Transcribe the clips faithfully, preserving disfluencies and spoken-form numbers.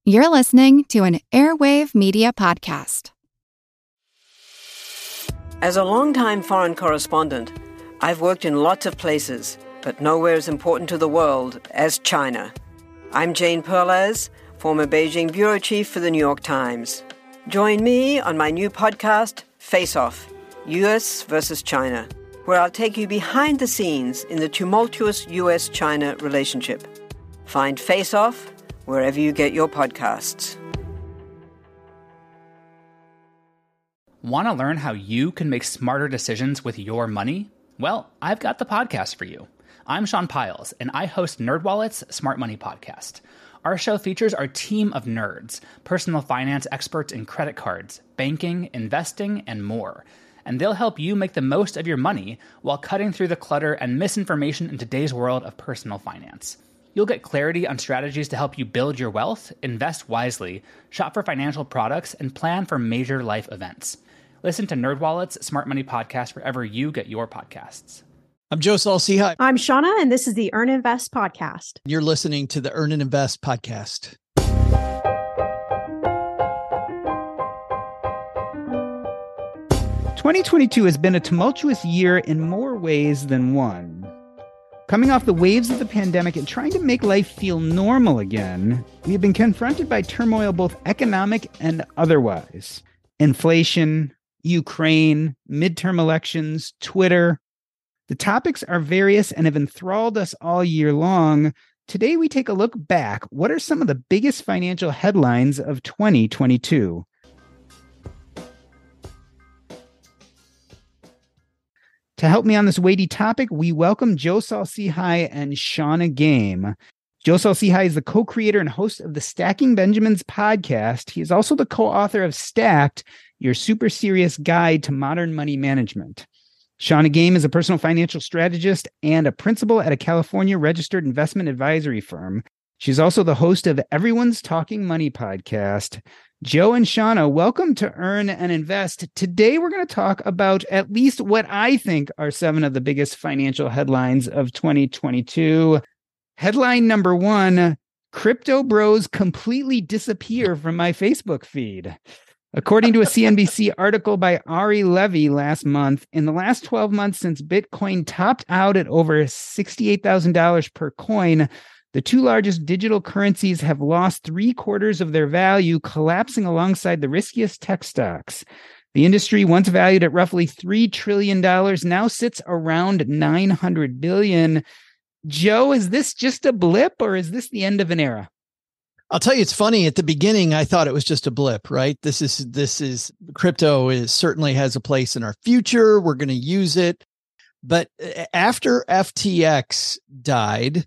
You're listening to an Airwave Media Podcast. As a longtime foreign correspondent, I've worked in lots of places, but nowhere as important to the world as China. I'm Jane Perlez, former Beijing bureau chief for the New York Times. Join me on my new podcast, Face Off, U S versus China, where I'll take you behind the scenes in the tumultuous U S China relationship. Find Face Off wherever you get your podcasts. Want to learn how you can make smarter decisions with your money? Well, I've got the podcast for you. I'm Sean Piles, and I host NerdWallet's Smart Money Podcast. Our show features our team of nerds, personal finance experts in credit cards, banking, investing, and more. And they'll help you make the most of your money while cutting through the clutter and misinformation in today's world of personal finance. You'll get clarity on strategies to help you build your wealth, invest wisely, shop for financial products, and plan for major life events. Listen to NerdWallet's Smart Money Podcast wherever you get your podcasts. I'm Joe Saul-Sehy. I'm Shauna, and this is the Earn Invest Podcast. You're listening to the Earn and Invest Podcast. twenty twenty-two has been a tumultuous year in more ways than one. Coming off the waves of the pandemic and trying to make life feel normal again, we have been confronted by turmoil both economic and otherwise. Inflation, Ukraine, midterm elections, Twitter. The topics are various and have enthralled us all year long. Today, we take a look back. What are some of the biggest financial headlines of twenty twenty-two? To help me on this weighty topic, we welcome Joe Saul-Sehy and Shauna Game. Joe Saul-Sehy is the co-creator and host of the Stacking Benjamins podcast. He is also the co-author of Stacked, Your Super Serious Guide to Modern Money Management. Shauna Game is a personal financial strategist and a principal at a California registered investment advisory firm. She's also the host of Everyone's Talking Money podcast. Joe and Shauna, welcome to Earn and Invest. Today, we're going to talk about at least what I think are seven of the biggest financial headlines of twenty twenty-two. Headline number one, crypto bros completely disappear from my Facebook feed. According to a C N B C article by Ari Levy last month, in the last twelve months since Bitcoin topped out at over sixty-eight thousand dollars per coin, the two largest digital currencies have lost three quarters of their value, collapsing alongside the riskiest tech stocks. The industry, once valued at roughly three trillion dollars, now sits around nine hundred billion dollars. Joe, is this just a blip or is this the end of an era? I'll tell you, it's funny. At the beginning, I thought it was just a blip, right? This is, this is, crypto is certainly has a place in our future. We're going to use it. But after F T X died,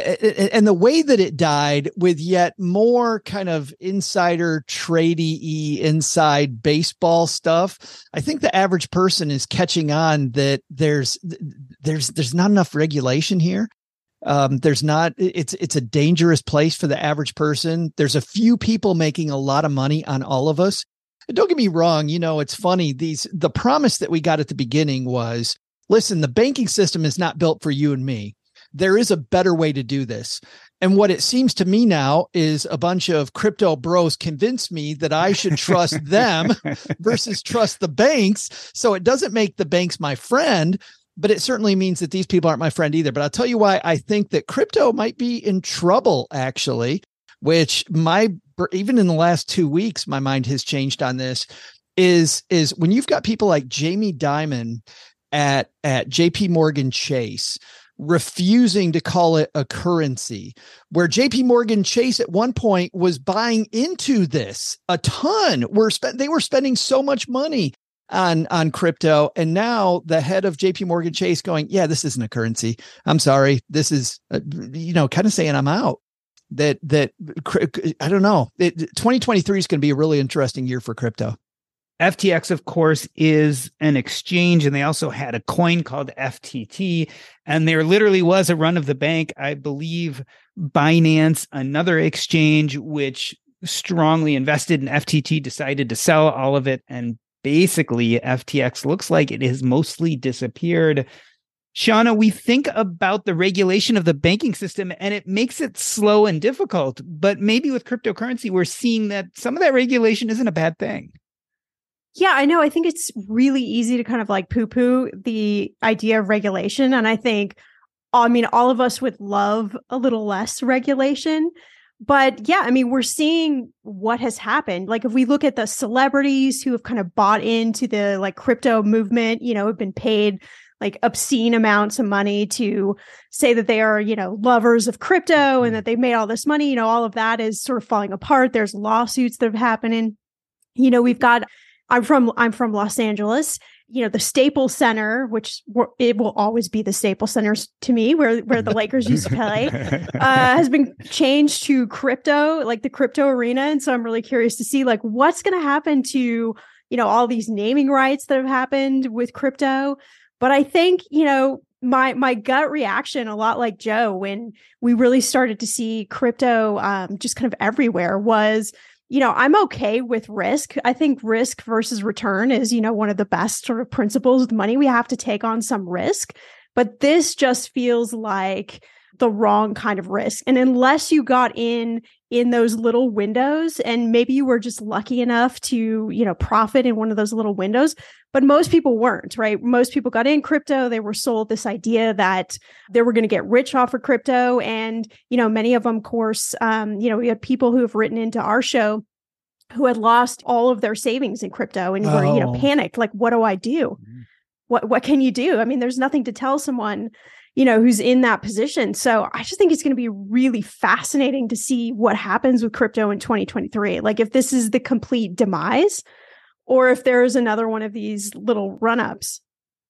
and the way that it died with yet more kind of insider tradey inside baseball stuff, I think the average person is catching on that there's there's there's not enough regulation here. Um, there's not it's it's a dangerous place for the average person. There's a few people making a lot of money on all of us. And don't get me wrong, you know, it's funny. These the promise that we got at the beginning was, listen, the banking system is not built for you and me. There is a better way to do this. And what it seems to me now is a bunch of crypto bros convince me that I should trust them versus trust the banks. So it doesn't make the banks my friend, but it certainly means that these people aren't my friend either. But I'll tell you why I think that crypto might be in trouble, actually, which my, even in the last two weeks, my mind has changed on this, is, is when you've got people like Jamie Dimon at, at J P Morgan Chase, refusing to call it a currency, where J P Morgan Chase at one point was buying into this a ton. We're spe- they were spending so much money on, on crypto. And now the head of J P Morgan Chase going, yeah, this isn't a currency. I'm sorry. This is, uh, you know, kind of saying I'm out. That, that I don't know. It, twenty twenty-three is going to be a really interesting year for crypto. F T X, of course, is an exchange, and they also had a coin called F T T, and there literally was a run of the bank. I believe Binance, another exchange which strongly invested in F T T, decided to sell all of it, and basically F T X looks like it has mostly disappeared. Shauna, we think about the regulation of the banking system and it makes it slow and difficult. But maybe with cryptocurrency, we're seeing that some of that regulation isn't a bad thing. Yeah, I know. I think it's really easy to kind of like poo-poo the idea of regulation. And I think, I mean, all of us would love a little less regulation. But yeah, I mean, we're seeing what has happened. Like if we look at the celebrities who have kind of bought into the like crypto movement, you know, have been paid like obscene amounts of money to say that they are, you know, lovers of crypto and that they've made all this money, you know, all of that is sort of falling apart. There's lawsuits that have happened. You know, we've got, I'm from, I'm from Los Angeles, you know, the Staples Center, which it will always be the Staples Center to me, where, where the Lakers used to play, uh, has been changed to crypto, like the crypto arena. And so I'm really curious to see like what's going to happen to, you know, all these naming rights that have happened with crypto. But I think, you know, my my gut reaction, a lot like Joe, when we really started to see crypto um, just kind of everywhere was, you know, I'm okay with risk. I think risk versus return is, you know, one of the best sort of principles with money. We have to take on some risk. But this just feels like the wrong kind of risk. And unless you got in in those little windows and maybe you were just lucky enough to, you know, profit in one of those little windows, but most people weren't, right? Most people got in crypto. They were sold this idea that they were going to get rich off of crypto. And, you know, many of them, of course, um, you know, we had people who have written into our show who had lost all of their savings in crypto and were, Oh. you know, panicked. Like, what do I do? What, what can you do? I mean, there's nothing to tell someone, you know, who's in that position. So I just think it's going to be really fascinating to see what happens with crypto in twenty twenty-three. Like if this is the complete demise or if there is another one of these little run-ups.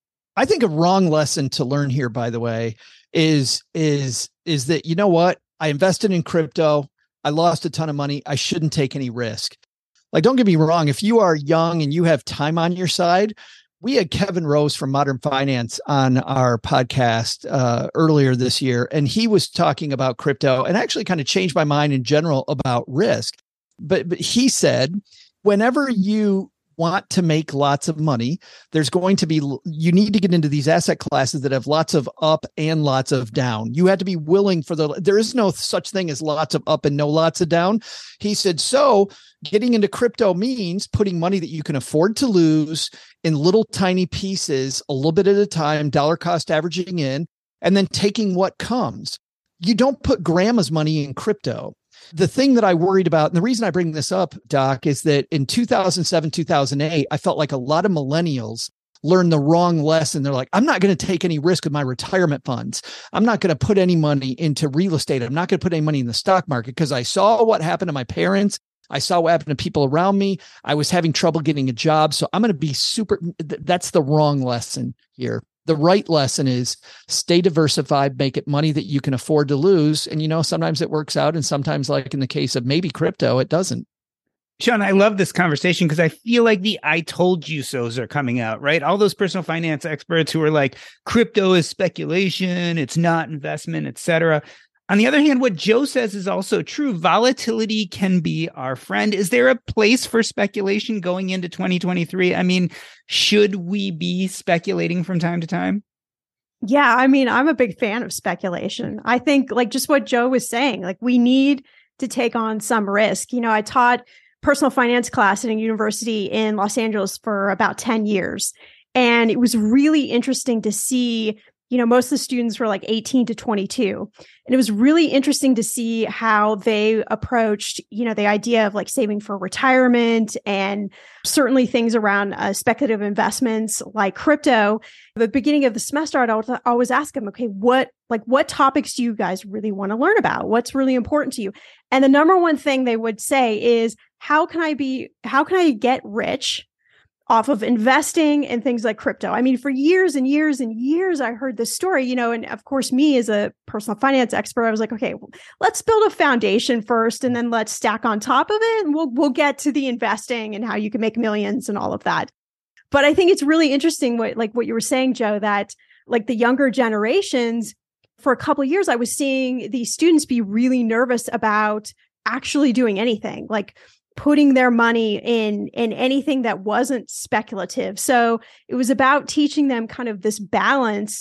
I think a wrong lesson to learn here, by the way, is, is, is that, you know what? I invested in crypto. I lost a ton of money. I shouldn't take any risk. Like, don't get me wrong. If you are young and you have time on your side, we had Kevin Rose from Modern Finance on our podcast uh, earlier this year, and he was talking about crypto and actually kind of changed my mind in general about risk. But, but he said, whenever you want to make lots of money, there's going to be, you need to get into these asset classes that have lots of up and lots of down. You have to be willing for the, there is no such thing as lots of up and no lots of down. He said, so getting into crypto means putting money that you can afford to lose in little tiny pieces, a little bit at a time, dollar cost averaging in, and then taking what comes. You don't put grandma's money in crypto. The thing that I worried about, and the reason I bring this up, Doc, is that in two thousand seven, two thousand eight, I felt like a lot of millennials learned the wrong lesson. They're like, I'm not going to take any risk with my retirement funds. I'm not going to put any money into real estate. I'm not going to put any money in the stock market because I saw what happened to my parents. I saw what happened to people around me. I was having trouble getting a job. So I'm going to be super, that's the wrong lesson here. The right lesson is stay diversified, make it money that you can afford to lose. And, you know, sometimes it works out. And sometimes, like in the case of maybe crypto, it doesn't. Sean, I love this conversation because I feel like the I told you so's are coming out, right? All those personal finance experts who are like, crypto is speculation, it's not investment, et cetera. On the other hand, what Joe says is also true. Volatility can be our friend. Is there a place for speculation going into twenty twenty-three? I mean, should we be speculating from time to time? Yeah, I mean, I'm a big fan of speculation. I think like just what Joe was saying, like we need to take on some risk. You know, I taught personal finance class at a university in Los Angeles for about ten years. And it was really interesting to see, you know, most of the students were like eighteen to twenty-two. And it was really interesting to see how they approached, you know, the idea of like saving for retirement and certainly things around uh, speculative investments like crypto. At the beginning of the semester, I'd always, always ask them, okay, what, like, what topics do you guys really want to learn about? What's really important to you? And the number one thing they would say is, how can I be, how can I get rich off of investing in things like crypto? I mean, for years and years and years, I heard this story, you know, and of course, me as a personal finance expert, I was like, okay, well, let's build a foundation first, and then let's stack on top of it. And we'll, we'll get to the investing and how you can make millions and all of that. But I think it's really interesting what, like what you were saying, Joe, that like the younger generations, for a couple of years, I was seeing these students be really nervous about actually doing anything, like putting their money in, in anything that wasn't speculative. So it was about teaching them kind of this balance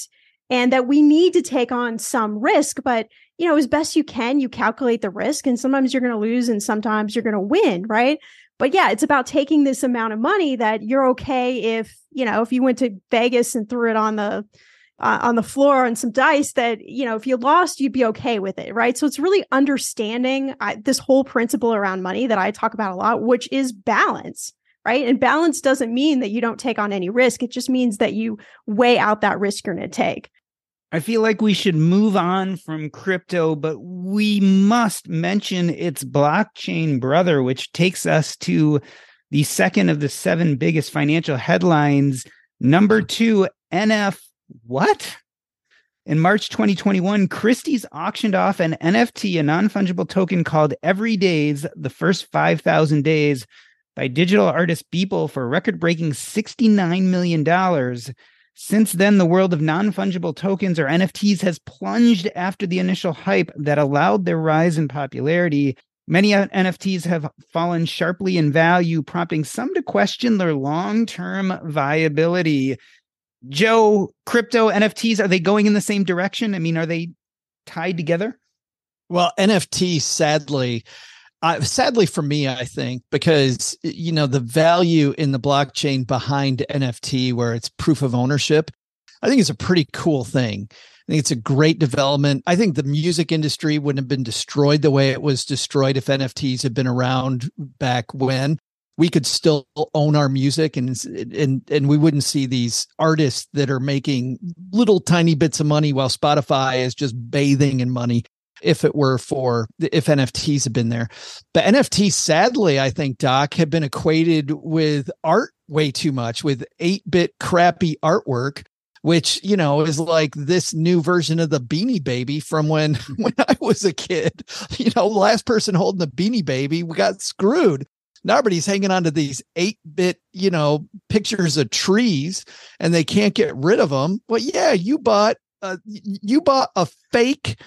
and that we need to take on some risk, but you know, as best you can, you calculate the risk, and sometimes you're going to lose and sometimes you're going to win, right? But yeah, it's about taking this amount of money that you're okay if, you know, if you went to Vegas and threw it on the uh, on the floor on some dice, that, you know, if you lost, you'd be okay with it, right? So it's really understanding uh, this whole principle around money that I talk about a lot, which is balance, right? And balance doesn't mean that you don't take on any risk. It just means that you weigh out that risk you're going to take. I feel like we should move on from crypto, but we must mention its blockchain brother, which takes us to the second of the seven biggest financial headlines. Number two, N F what? In March twenty twenty-one, Christie's auctioned off an N F T, a non-fungible token called Every Days, the first five thousand days, by digital artist Beeple for a record-breaking sixty-nine million dollars. Since then, the world of non-fungible tokens, or N F Ts, has plunged after the initial hype that allowed their rise in popularity. Many N F Ts have fallen sharply in value, prompting some to question their long-term viability. Joe, crypto, N F Ts, are they going in the same direction? I mean, are they tied together? Well, N F Ts, sadly, Uh, sadly for me, I think, because, you know, the value in the blockchain behind N F T, where it's proof of ownership, I think it's a pretty cool thing. I think it's a great development. I think the music industry wouldn't have been destroyed the way it was destroyed if N F Ts had been around back when. We could still own our music, and and and we wouldn't see these artists that are making little tiny bits of money while Spotify is just bathing in money. If it were for, if N F Ts had been there. But N F Ts, sadly, I think, Doc, have been equated with art way too much, with eight-bit crappy artwork, which, you know, is like this new version of the Beanie Baby from when, when I was a kid. You know, the last person holding the Beanie Baby, we got screwed. Now everybody's hanging on to these eight-bit, you know, pictures of trees, and they can't get rid of them. Well, yeah, you bought, uh, you bought a fake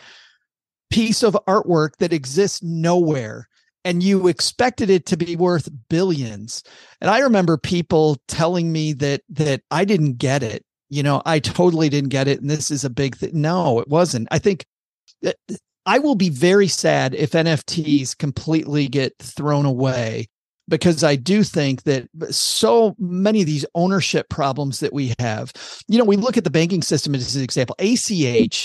piece of artwork that exists nowhere, and you expected it to be worth billions. And I remember people telling me that that I didn't get it. You know, I totally didn't get it, and this is a big thing. No, it wasn't. I think that I will be very sad if N F Ts completely get thrown away, because I do think that so many of these ownership problems that we have, you know, we look at the banking system as an example. A C H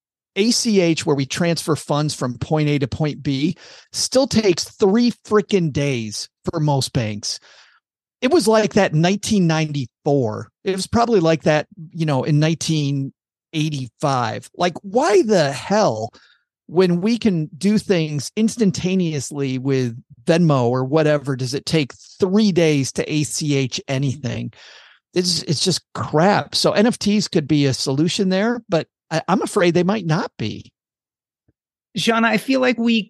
A C H, where we transfer funds from point A to point B, still takes three freaking days for most banks. It was like that in nineteen ninety-four. It was probably like that, you know, in nineteen eighty-five. Like, why the hell, when we can do things instantaneously with Venmo or whatever, does it take three days to A C H anything? It's it's just crap. So N F Ts could be a solution there, but I, I'm afraid they might not be. Shauna, I feel like we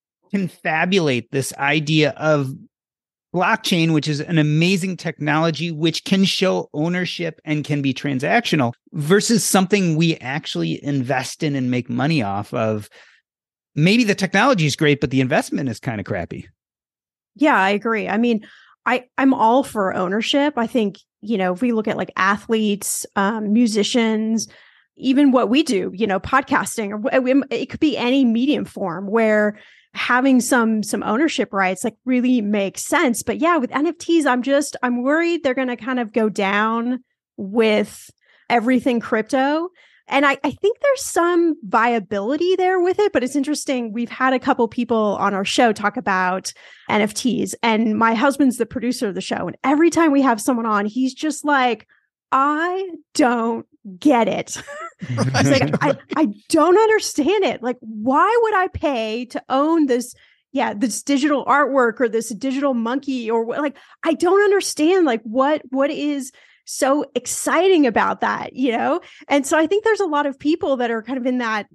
confabulate this idea of blockchain, which is an amazing technology, which can show ownership and can be transactional, versus something we actually invest in and make money off of. Maybe the technology is great, but the investment is kind of crappy. Yeah, I agree. I mean, I, I'm all for ownership. I think, you know, if we look at like athletes, um, musicians, even what we do, you know, podcasting, or it could be any medium form where having some some ownership rights like really makes sense. But yeah, with N F Ts, I'm just I'm worried they're going to kind of go down with everything crypto. And I, I think there's some viability there with it, but it's interesting. We've had a couple people on our show talk about N F Ts, and my husband's the producer of the show. And every time we have someone on, he's just like, I don't get it. He's like, I, I don't understand it. Like, why would I pay to own this? Yeah, this digital artwork or this digital monkey or what? Like, I don't understand. Like, what what is so exciting about that, you know? And so I think there's a lot of people that are kind of in that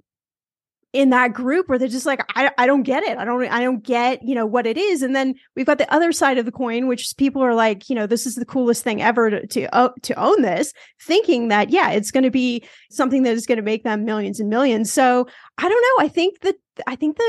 in that group where they're just like, I, I don't get it. I don't, I don't get, you know, what it is. And then we've got the other side of the coin, which is people are like, you know, this is the coolest thing ever to, to, uh, to own this, thinking that, yeah, it's going to be something that is going to make them millions and millions. So I don't know. I think that, I think the,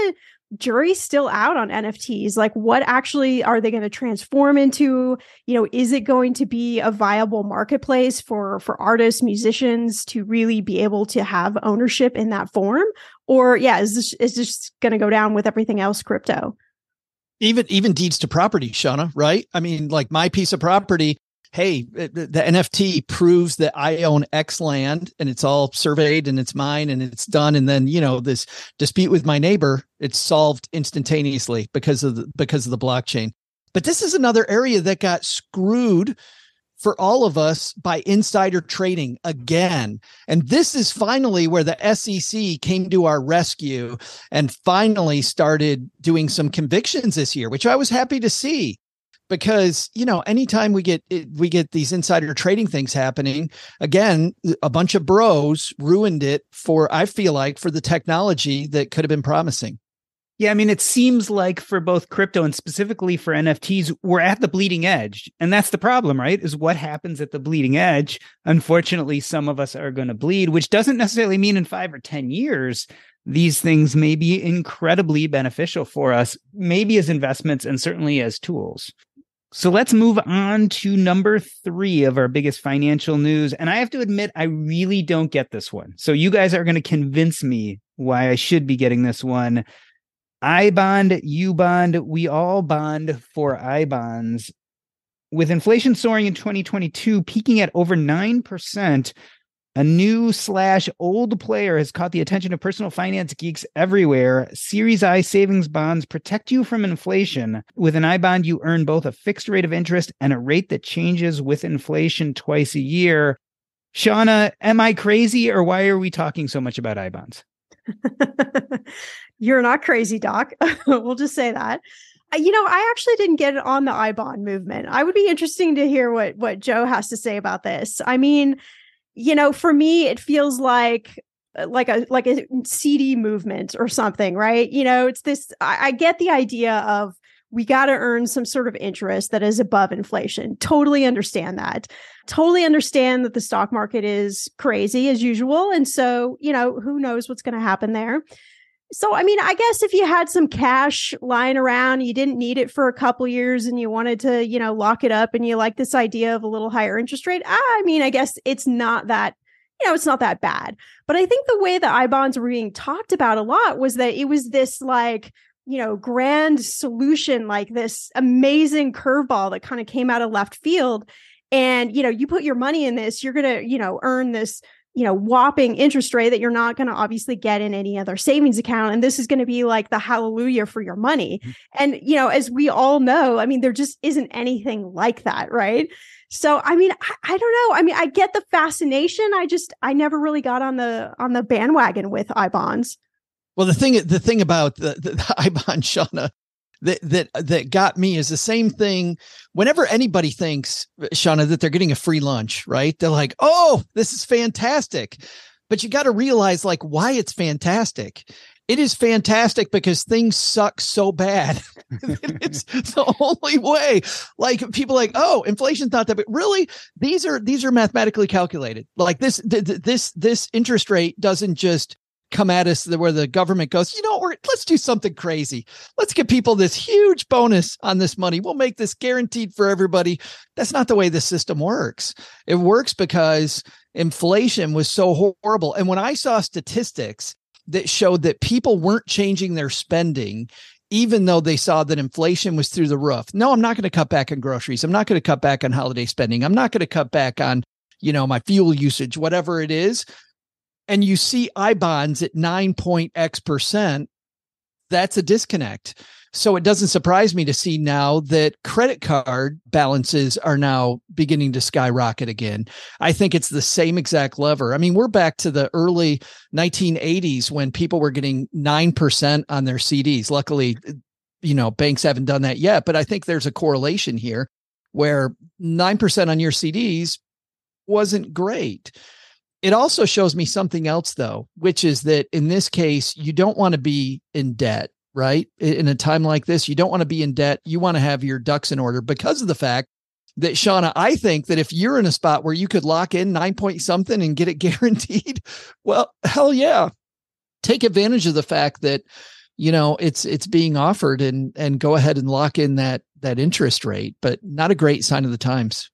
jury's still out on N F Ts. Like, what actually are they going to transform into? You know, is it going to be a viable marketplace for, for artists, musicians to really be able to have ownership in that form? Or yeah, is this, is this going to go down with everything else crypto? Even, even deeds to property, Shauna, right? I mean, like my piece of property, hey, the, the N F T proves that I own X land and it's all surveyed and it's mine and it's done. And then, you know, this dispute with my neighbor, it's solved instantaneously because of the, because of the blockchain. But this is another area that got screwed for all of us by insider trading again. And this is finally where the S E C came to our rescue and finally started doing some convictions this year, which I was happy to see. Because, you know, anytime we get we get these insider trading things happening, again, a bunch of bros ruined it for, I feel like, for the technology that could have been promising. Yeah, I mean, it seems like for both crypto and specifically for N F Ts, we're at the bleeding edge. And that's the problem, right? Is what happens at the bleeding edge. Unfortunately, some of us are going to bleed, which doesn't necessarily mean in five or ten years, these things may be incredibly beneficial for us, maybe as investments and certainly as tools. So let's move on to number three of our biggest financial news. And I have to admit, I really don't get this one. So you guys are going to convince me why I should be getting this one. I bond, you bond, we all bond for I bonds. With inflation soaring in twenty twenty-two, peaking at over nine percent, a new slash old player has caught the attention of personal finance geeks everywhere. Series I savings bonds protect you from inflation. With an I bond, you earn both a fixed rate of interest and a rate that changes with inflation twice a year. Shauna, am I crazy, or why are we talking so much about I bonds? You're not crazy, Doc. We'll just say that. You know, I actually didn't get it on the I bond movement. I would be interesting to hear what, what Joe has to say about this. I mean, you know, for me, it feels like like a like a C D movement or something, right? You know, it's this, I, I get the idea of we got to earn some sort of interest that is above inflation. Totally understand that. Totally understand that the stock market is crazy as usual. And so, you know, who knows what's going to happen there. So, I mean, I guess if you had some cash lying around, you didn't need it for a couple years and you wanted to, you know, lock it up and you like this idea of a little higher interest rate, I mean, I guess it's not that, you know, it's not that bad. But I think the way that I bonds were being talked about a lot was that it was this like, you know, grand solution, like this amazing curveball that kind of came out of left field. And, you know, you put your money in this, you're going to, you know, earn this, you know, whopping interest rate that you're not going to obviously get in any other savings account. And this is going to be like the hallelujah for your money. Mm-hmm. And, you know, as we all know, I mean, there just isn't anything like that, right? So, I mean, I, I don't know. I mean, I get the fascination. I just, I never really got on the, on the bandwagon with I bonds. Well, the thing, the thing about the, the, the I bond, Shauna, that, that, that got me is the same thing. Whenever anybody thinks, Shauna, that they're getting a free lunch, right? They're like, oh, this is fantastic. But you got to realize like why it's fantastic. It is fantastic because things suck so bad. It's the only way. Like people like, oh, inflation's not that big. Really? These are, these are mathematically calculated. Like this, th- th- this, this interest rate doesn't just come at us where the government goes, you know, we're, let's do something crazy. Let's give people this huge bonus on this money. We'll make this guaranteed for everybody. That's not the way the system works. It works because inflation was so horrible. And when I saw statistics that showed that people weren't changing their spending, even though they saw that inflation was through the roof. No, I'm not going to cut back on groceries. I'm not going to cut back on holiday spending. I'm not going to cut back on, you know, my fuel usage, whatever it is. And you see I bonds at nine point X percent, that's a disconnect. So it doesn't surprise me to see now that credit card balances are now beginning to skyrocket again. I think it's the same exact lever. I mean, we're back to the early nineteen eighties when people were getting nine percent on their C Ds. Luckily, you know, banks haven't done that yet, but I think there's a correlation here where nine percent on your C Ds wasn't great. It also shows me something else, though, which is that in this case, you don't want to be in debt, right? In a time like this, you don't want to be in debt. You want to have your ducks in order because of the fact that, Shauna, I think that if you're in a spot where you could lock in nine point something and get it guaranteed, well, hell yeah. Take advantage of the fact that you know, it's it's being offered and and go ahead and lock in that that interest rate, but not a great sign of the times.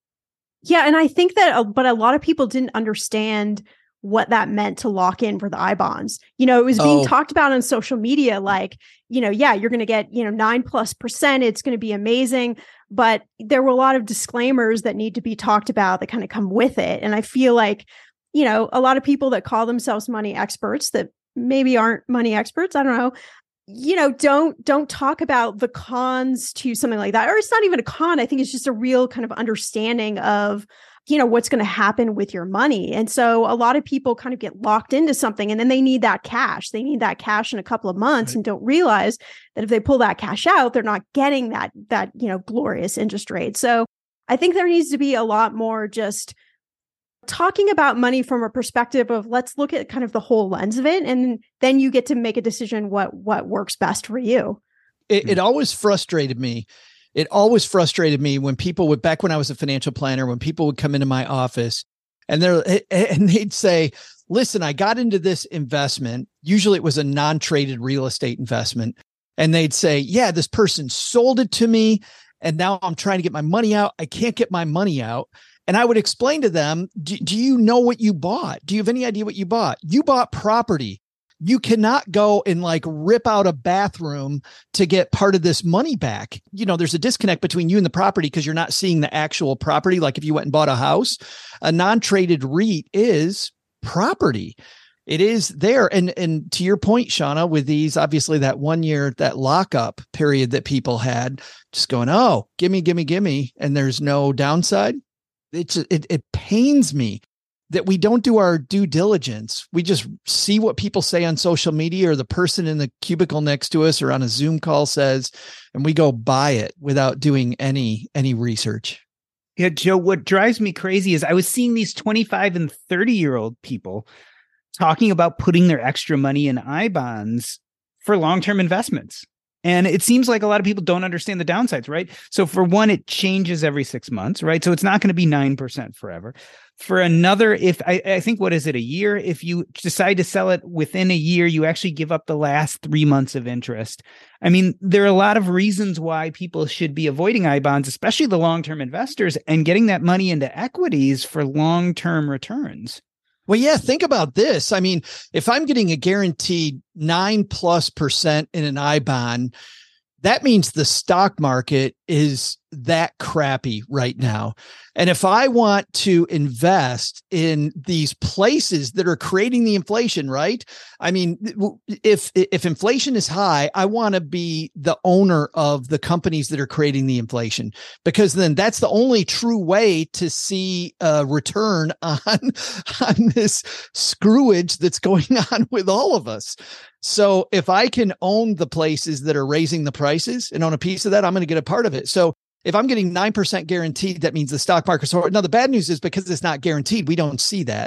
Yeah, and I think that, uh, but a lot of people didn't understand what that meant to lock in for the I bonds. You know, it was being Oh. talked about on social media, like, you know, yeah, you're going to get, you know, nine plus percent. It's going to be amazing. But there were a lot of disclaimers that need to be talked about that kind of come with it. And I feel like, you know, a lot of people that call themselves money experts that maybe aren't money experts, I don't know, you know, don't, don't talk about the cons to something like that. Or it's not even a con. I think it's just a real kind of understanding of, you know, what's going to happen with your money. And so a lot of people kind of get locked into something and then they need that cash. They need that cash in a couple of months right. and don't realize that if they pull that cash out, they're not getting that, that, you know, glorious interest rate. So I think there needs to be a lot more just talking about money from a perspective of let's look at kind of the whole lens of it. And then you get to make a decision what, what works best for you. It, it always frustrated me. It always frustrated me when people would, back when I was a financial planner, when people would come into my office and they're, and they'd say, listen, I got into this investment. Usually it was a non-traded real estate investment. And they'd say, yeah, this person sold it to me. And now I'm trying to get my money out. I can't get my money out. And I would explain to them, do, do you know what you bought? Do you have any idea what you bought? You bought property. You cannot go and like rip out a bathroom to get part of this money back. You know, there's a disconnect between you and the property because you're not seeing the actual property. Like if you went and bought a house, a non-traded REIT is property. It is there. And, and to your point, Shauna, with these, obviously that one year, that lockup period that people had just going, oh, gimme, gimme, gimme. And there's no downside. It's, it, it pains me that we don't do our due diligence. We just see what people say on social media or the person in the cubicle next to us or on a Zoom call says, and we go buy it without doing any, any research. Yeah, Joe, what drives me crazy is I was seeing these twenty-five and thirty year old people talking about putting their extra money in I bonds for long-term investments. And it seems like a lot of people don't understand the downsides, right? So for one, it changes every six months, right? So it's not going to be nine percent forever. For another, if I, I think, what is it, a year? If you decide to sell it within a year, you actually give up the last three months of interest. I mean, there are a lot of reasons why people should be avoiding I bonds, especially the long-term investors, and getting that money into equities for long-term returns. Well, yeah, think about this. I mean, if I'm getting a guaranteed nine plus percent in an I bond, that means the stock market is that crappy right now. And if I want to invest in these places that are creating the inflation, right? I mean, if if inflation is high, I want to be the owner of the companies that are creating the inflation, because then that's the only true way to see a return on, on this screwage that's going on with all of us. So if I can own the places that are raising the prices and own a piece of that, I'm going to get a part of it. So if I'm getting nine percent guaranteed, that means the stock market. So now the bad news is because it's not guaranteed, we don't see that.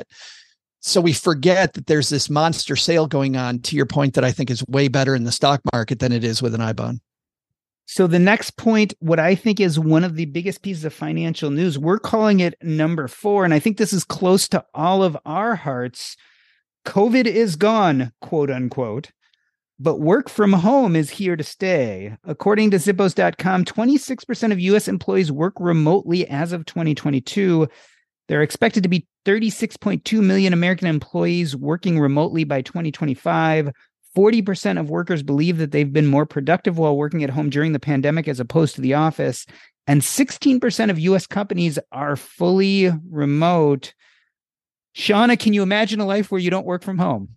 So we forget that there's this monster sale going on, to your point, that I think is way better in the stock market than it is with an I bond. So the next point, what I think is one of the biggest pieces of financial news, we're calling it number four. And I think this is close to all of our hearts. COVID is gone, quote unquote, but work from home is here to stay. According to Zippos dot com, twenty-six percent of U S employees work remotely as of twenty twenty-two. There are expected to be thirty-six point two million American employees working remotely by twenty twenty-five. forty percent of workers believe that they've been more productive while working at home during the pandemic as opposed to the office. And sixteen percent of U S companies are fully remote. Shauna, can you imagine a life where you don't work from home?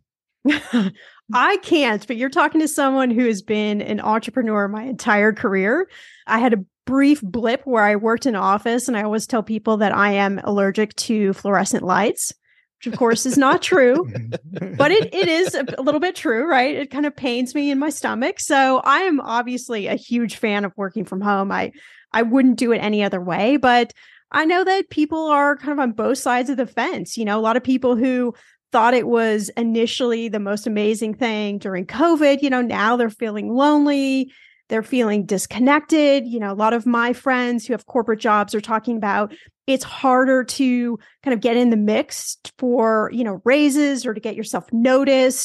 I can't, but you're talking to someone who has been an entrepreneur my entire career. I had a brief blip where I worked in an office, and I always tell people that I am allergic to fluorescent lights, which of course is not true, but it, it is a, a little bit true, right? It kind of pains me in my stomach. So I am obviously a huge fan of working from home. I, I wouldn't do it any other way, but I know that people are kind of on both sides of the fence. You know, a lot of people who thought it was initially the most amazing thing during COVID, you know, now they're feeling lonely. They're feeling disconnected. You know, a lot of my friends who have corporate jobs are talking about it's harder to kind of get in the mix for, you know, raises or to get yourself noticed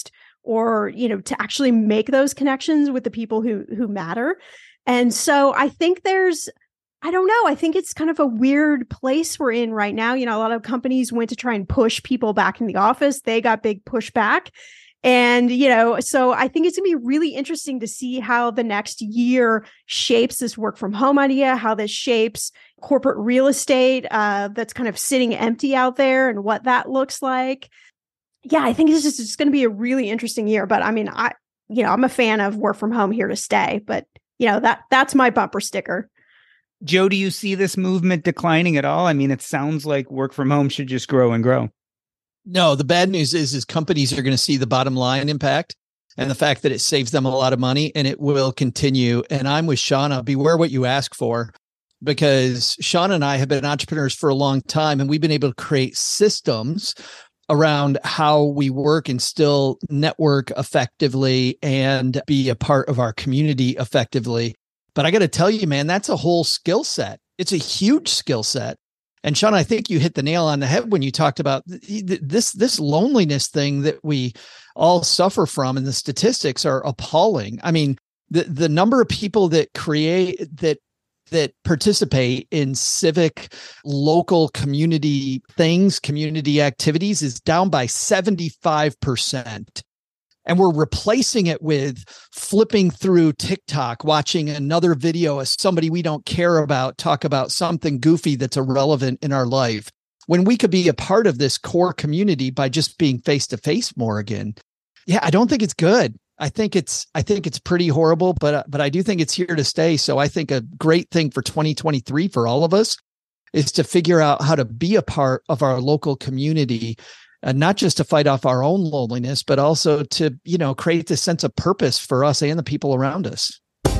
or, you know, to actually make those connections with the people who who matter. And so I think there's, I don't know, I think it's kind of a weird place we're in right now. You know, a lot of companies went to try and push people back in the office. They got big pushback. And, you know, so I think it's going to be really interesting to see how the next year shapes this work from home idea, how this shapes corporate real estate uh, that's kind of sitting empty out there and what that looks like. Yeah, I think it's just it's going to be a really interesting year. But I mean, I, you know, I'm a fan of work from home here to stay. But, you know, that that's my bumper sticker. Joe, do you see this movement declining at all? I mean, it sounds like work from home should just grow and grow. No, the bad news is, is companies are going to see the bottom line impact and the fact that it saves them a lot of money, and it will continue. And I'm with Shauna. Beware what you ask for, because Shauna and I have been entrepreneurs for a long time, and we've been able to create systems around how we work and still network effectively and be a part of our community effectively. But I got to tell you, man, that's a whole skill set. It's a huge skill set. And Sean, I think you hit the nail on the head when you talked about this, this loneliness thing that we all suffer from, and the statistics are appalling. I mean, the, the number of people that create, that, that participate in civic, local community things, community activities is down by seventy-five percent. And we're replacing it with flipping through TikTok, watching another video of somebody we don't care about talk about something goofy that's irrelevant in our life, when we could be a part of this core community by just being face to face more again. Yeah, I don't think it's good. I think it's I think it's pretty horrible, but but I do think it's here to stay. So I think a great thing for twenty twenty-three for all of us is to figure out how to be a part of our local community. And not just to fight off our own loneliness, but also to, you know, create this sense of purpose for us and the people around us.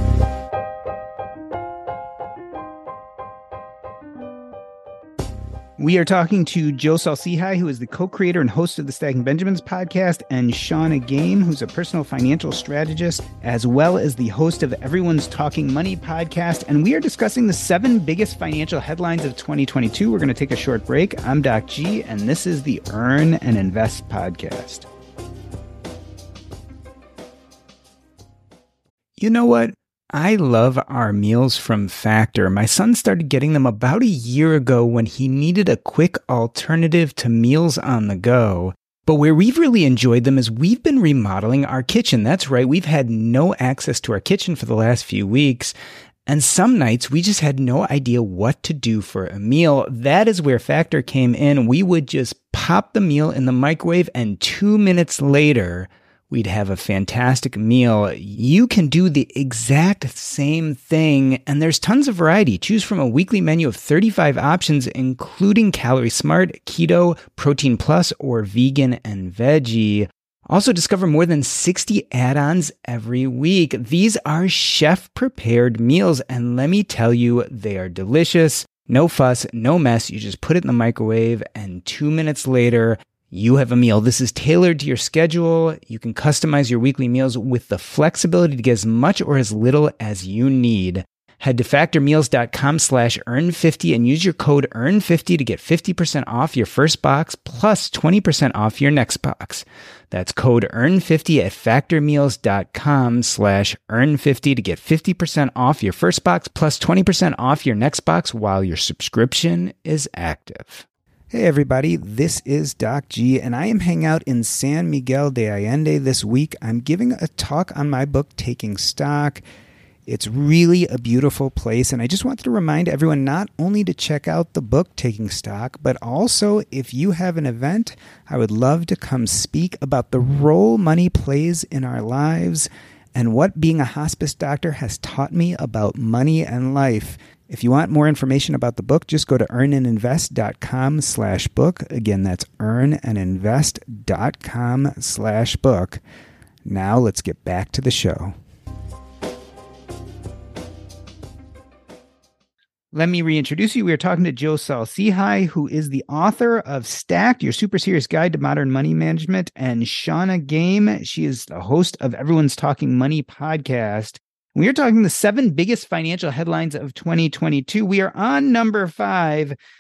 We are talking to Joe Saul-Sehy, who is the co-creator and host of the Stacking Benjamins podcast, and Shauna Game, who's a personal financial strategist, as well as the host of Everyone's Talking Money podcast. And we are discussing the seven biggest financial headlines of twenty twenty-two. We're going to take a short break. I'm Doc G, and this is the Earn and Invest podcast. You know what? I love our meals from Factor. My son started getting them about a year ago when he needed a quick alternative to meals on the go. But where we've really enjoyed them is we've been remodeling our kitchen. That's right, we've had no access to our kitchen for the last few weeks. And some nights we just had no idea what to do for a meal. That is where Factor came in. We would just pop the meal in the microwave, and two minutes later, we'd have a fantastic meal. You can do the exact same thing, and there's tons of variety. Choose from a weekly menu of thirty-five options, including Calorie Smart, Keto, Protein Plus, or Vegan and Veggie. Also discover more than sixty add-ons every week. These are chef-prepared meals, and let me tell you, they are delicious. No fuss, no mess. You just put it in the microwave, and two minutes later, you have a meal. This is tailored to your schedule. You can customize your weekly meals with the flexibility to get as much or as little as you need. Head to factormeals.com slash earn50and use your code earn fifty to get fifty percent off your first box plus twenty percent off your next box. That's code earn fifty at factormeals.com slash earn fifty to get fifty percent off your first box plus twenty percent off your next box while your subscription is active. Hey everybody, this is Doc G, and I am hanging out in San Miguel de Allende this week. I'm giving a talk on my book, Taking Stock. It's really a beautiful place, and I just wanted to remind everyone not only to check out the book, Taking Stock, but also if you have an event, I would love to come speak about the role money plays in our lives and what being a hospice doctor has taught me about money and life. If you want more information about the book, just go to earnandinvest.com slash book. Again, that's earnandinvest.com slash book. Now let's get back to the show. Let me reintroduce you. We are talking to Joe Saul-Sehy, who is the author of Stacked, Your Super Serious Guide to Modern Money Management, and Shauna Game. She is the host of Everyone's Talking Money podcast. We are talking the seven biggest financial headlines of twenty twenty-two. We are on number five.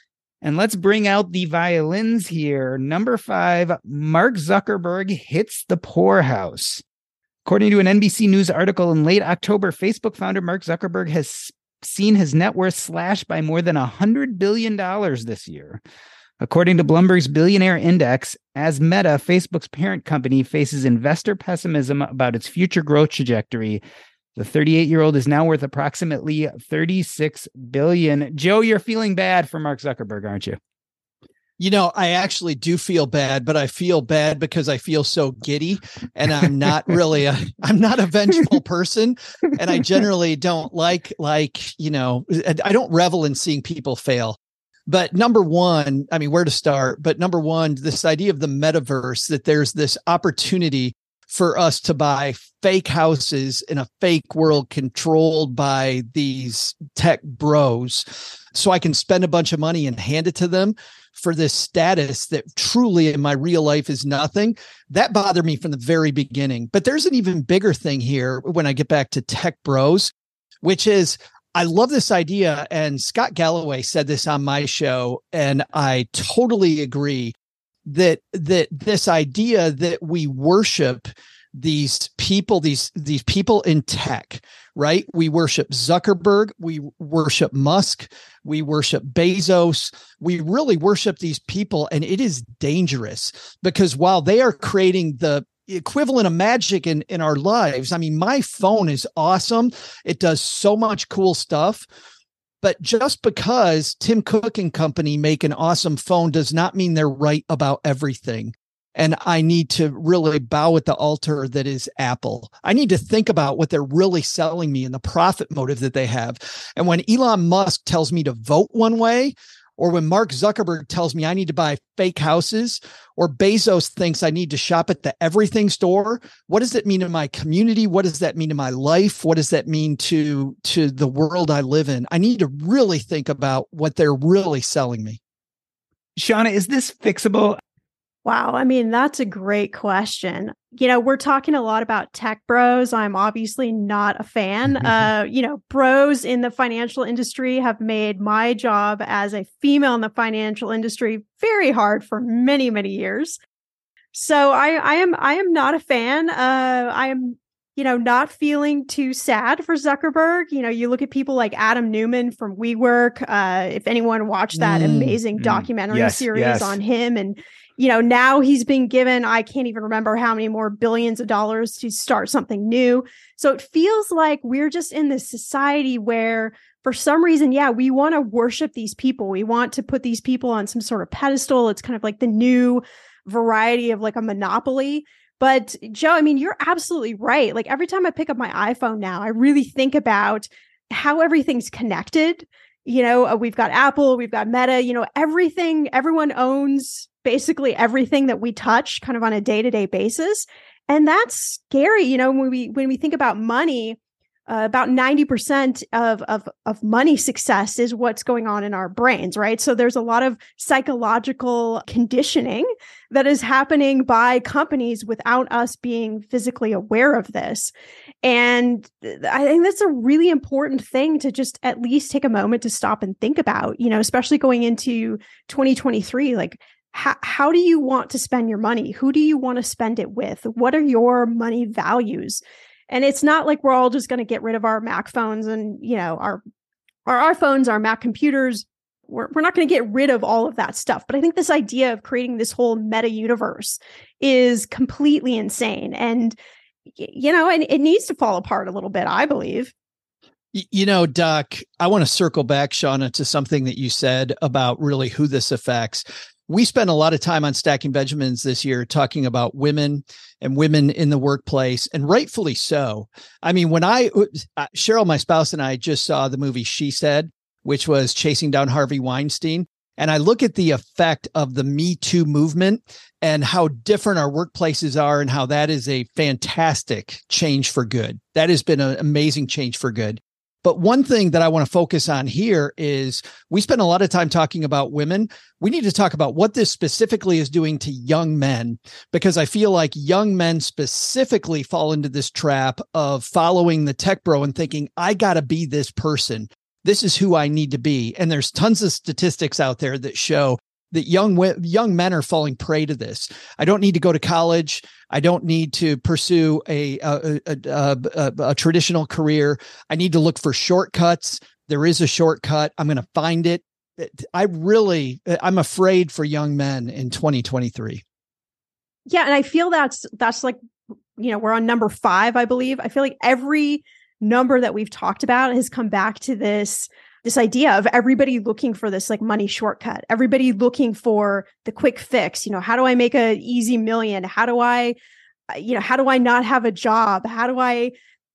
And let's bring out the violins here. Number five, Mark Zuckerberg hits the poorhouse. According to an N B C News article in late October, Facebook founder Mark Zuckerberg has seen his net worth slashed by more than one hundred billion dollars this year. According to Bloomberg's Billionaire Index, as Meta, Facebook's parent company, faces investor pessimism about its future growth trajectory, the thirty-eight-year-old is now worth approximately thirty-six billion dollars. Joe, you're feeling bad for Mark Zuckerberg, aren't you? You know, I actually do feel bad, but I feel bad because I feel so giddy, and I'm not really a, I'm not a vengeful person. And I generally don't like, like, you know, I don't revel in seeing people fail. But number one, I mean, where to start? But number one, this idea of the metaverse, that there's this opportunity for us to buy fake houses in a fake world controlled by these tech bros, so I can spend a bunch of money and hand it to them for this status that truly in my real life is nothing. That bothered me from the very beginning. But there's an even bigger thing here when I get back to tech bros, which is, I love this idea. And Scott Galloway said this on my show, and I totally agree that, that this idea that we worship these people, these, these people in tech, right? We worship Zuckerberg. We worship Musk. We worship Bezos. We really worship these people. And it is dangerous, because while they are creating the equivalent of magic in, in our lives, I mean, my phone is awesome. It does so much cool stuff. But just because Tim Cook and company make an awesome phone does not mean they're right about everything. And I need to really bow at the altar that is Apple. I need to think about what they're really selling me and the profit motive that they have. And when Elon Musk tells me to vote one way, or when Mark Zuckerberg tells me I need to buy fake houses, or Bezos thinks I need to shop at the everything store, what does that mean to my community? What does that mean to my life? What does that mean to, to the world I live in? I need to really think about what they're really selling me. Shauna, is this fixable? Wow. I mean, that's a great question. You know, we're talking a lot about tech bros. I'm obviously not a fan. uh, you know, bros in the financial industry have made my job as a female in the financial industry very hard for many, many years. So I, I am, I am not a fan. Uh, I am, you know, not feeling too sad for Zuckerberg. You know, you look at people like Adam Newman from WeWork. Uh, if anyone watched that mm, amazing mm, documentary yes, series yes. on him, and you know, now he's been given, I can't even remember how many more billions of dollars to start something new. So it feels like we're just in this society where, for some reason, yeah, we want to worship these people. We want to put these people on some sort of pedestal. It's kind of like the new variety of like a monopoly. But Joe, I mean, you're absolutely right. Like every time I pick up my iPhone now, I really think about how everything's connected. You know, uh, we've got Apple, we've got Meta, you know, everything, everyone owns basically everything that we touch kind of on a day-to-day basis. And that's scary. You know, when we, when we think about money, uh, about ninety percent of, of, of money success is what's going on in our brains, right? So there's a lot of psychological conditioning that is happening by companies without us being physically aware of this. And I think that's a really important thing to just at least take a moment to stop and think about, you know, especially going into twenty twenty-three, like, How, how do you want to spend your money? Who do you want to spend it with? What are your money values? And it's not like we're all just going to get rid of our Mac phones and, you know, our our, our phones, our Mac computers. We're, we're not going to get rid of all of that stuff. But I think this idea of creating this whole meta universe is completely insane. And, you know, and it needs to fall apart a little bit, I believe. You know, Doc, I want to circle back, Shauna, to something that you said about really who this affects. We spent a lot of time on Stacking Benjamins this year talking about women and women in the workplace, and rightfully so. I mean, when I, uh, Cheryl, my spouse, and I just saw the movie She Said, which was chasing down Harvey Weinstein. And I look at the effect of the Me Too movement and how different our workplaces are, and how that is a fantastic change for good. That has been an amazing change for good. But one thing that I want to focus on here is we spend a lot of time talking about women. We need to talk about what this specifically is doing to young men, because I feel like young men specifically fall into this trap of following the tech bro and thinking, I got to be this person. this is who I need to be. And there's tons of statistics out there that show that young young men are falling prey to this. I don't need to go to college. I don't need to pursue a a, a, a, a, a traditional career. I need to look for shortcuts. There is a shortcut. I'm going to find it. I really, I'm afraid for young men in twenty twenty-three. Yeah. And I feel that's, that's like, you know, we're on number five, I believe. I feel like every number that we've talked about has come back to this, this idea of everybody looking for this like money shortcut, everybody looking for the quick fix. You know, how do I make a easy million? How do I, you know, how do I not have a job? How do I,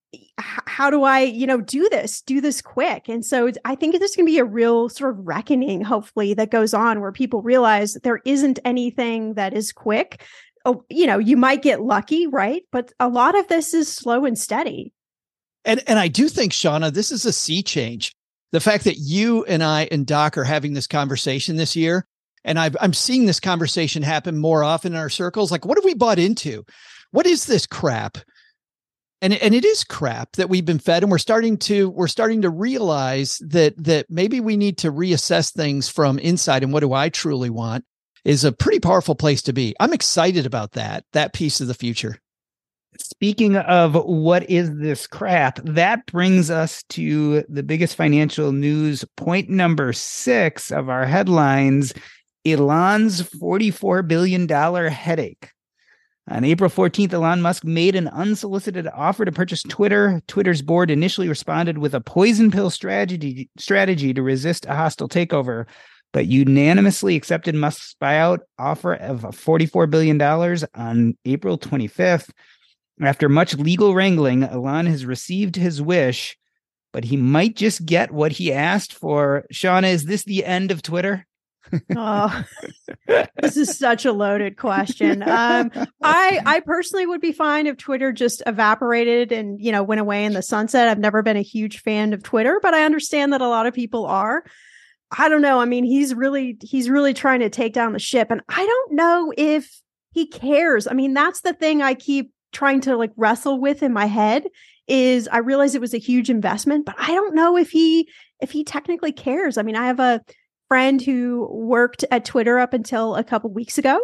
how do I, you know, do this, do this quick? And so it's, I think there's going to be a real sort of reckoning, hopefully, that goes on where people realize there isn't anything that is quick. Oh, you know, you might get lucky, right? But a lot of this is slow and steady. And and I do think, Shauna, this is a sea change. The fact that you and I and Doc are having this conversation this year, and I've, I'm seeing this conversation happen more often in our circles. Like, what have we bought into? What is this crap? And, and it is crap that we've been fed, and we're starting to we're starting to realize that that maybe we need to reassess things from inside. And what do I truly want is a pretty powerful place to be. I'm excited about that, that piece of the future. Speaking of what is this crap, that brings us to the biggest financial news, point number six of our headlines, Elon's forty-four billion dollars headache. On April fourteenth, Elon Musk made an unsolicited offer to purchase Twitter. Twitter's board initially responded with a poison pill strategy, strategy to resist a hostile takeover, but unanimously accepted Musk's buyout offer of forty-four billion dollars on April twenty-fifth. After much legal wrangling, Elon has received his wish, but he might just get what he asked for. Shauna, is this the end of Twitter? Oh, this is such a loaded question. Um, I I personally would be fine if Twitter just evaporated and, you know, went away in the sunset. I've never been a huge fan of Twitter, but I understand that a lot of people are. I don't know. I mean, he's really he's really trying to take down the ship, and I don't know if he cares. I mean, that's the thing I keep trying to like wrestle with in my head. Is I realize it was a huge investment, but I don't know if he if he technically cares. I mean, I have a friend who worked at Twitter up until a couple weeks ago,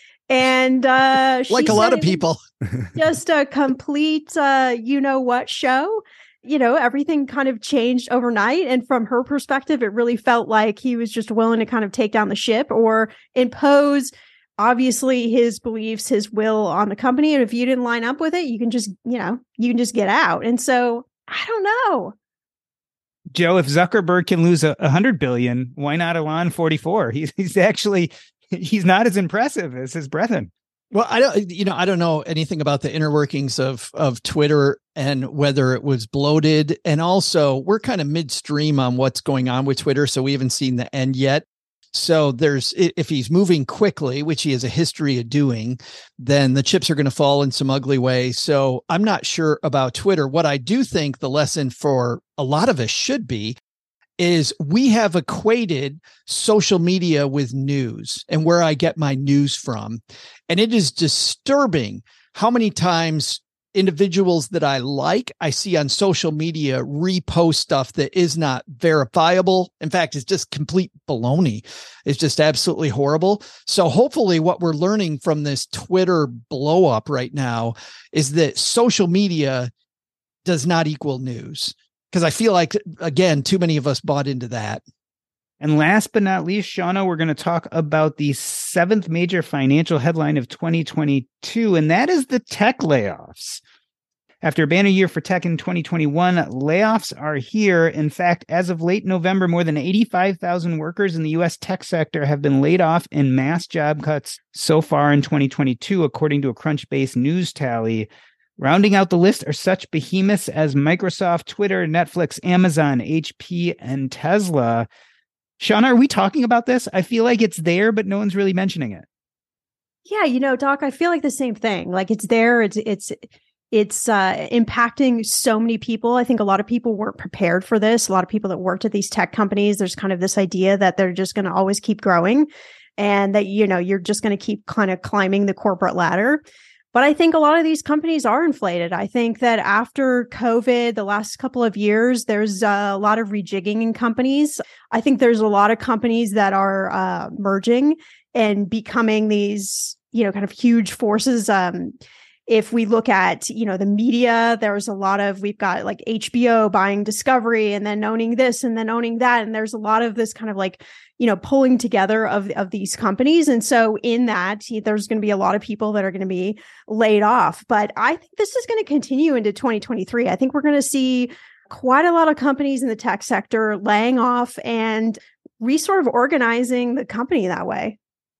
and uh, like a lot of people, just a complete uh, you know what show. You know, everything kind of changed overnight, and from her perspective, it really felt like he was just willing to kind of take down the ship or impose, obviously, his beliefs, his will on the company. And if you didn't line up with it, you can just, you know, you can just get out. And so I don't know. Joe, if Zuckerberg can lose a hundred billion, why not Elon forty-four? He's he's actually he's not as impressive as his brethren. Well, I don't, you know, I don't know anything about the inner workings of of Twitter and whether it was bloated. And also, we're kind of midstream on what's going on with Twitter, so we haven't seen the end yet. So there's, if he's moving quickly, which he has a history of doing, then the chips are going to fall in some ugly way. So I'm not sure about Twitter. What I do think the lesson for a lot of us should be is we have equated social media with news and where I get my news from. And it is disturbing how many times individuals that I like, I see on social media repost stuff that is not verifiable. In fact, it's just complete baloney. It's just absolutely horrible. So hopefully what we're learning from this Twitter blow up right now is that social media does not equal news. Because I feel like, again, too many of us bought into that. And last but not least, Shauna, we're going to talk about the seventh major financial headline of twenty twenty-two, and that is the tech layoffs. After a banner year for tech in twenty twenty-one, layoffs are here. In fact, as of late November, more than eighty-five thousand workers in the U S tech sector have been laid off in mass job cuts so far in twenty twenty-two, according to a Crunchbase news tally. Rounding out the list are such behemoths as Microsoft, Twitter, Netflix, Amazon, H P, and Tesla. Shauna, are we talking about this? I feel like it's there, but no one's really mentioning it. Yeah, you know, Doc, I feel like the same thing. Like it's there. It's it's it's uh, impacting so many people. I think a lot of people weren't prepared for this. A lot of people that worked at these tech companies, there's kind of this idea that they're just going to always keep growing and that, you know, you're just going to keep kind of climbing the corporate ladder. But I think a lot of these companies are inflated. I think that after COVID, the last couple of years, there's a lot of rejigging in companies. I think there's a lot of companies that are uh, merging and becoming these, you know, kind of huge forces. Um, if we look at, you know, the media, there's a lot of, we've got like H B O buying Discovery and then owning this and then owning that. And there's a lot of this kind of like, you know, pulling together of, of these companies. And so in that, there's going to be a lot of people that are going to be laid off. But I think this is going to continue into twenty twenty-three. I think we're going to see quite a lot of companies in the tech sector laying off and re-sort of organizing the company that way.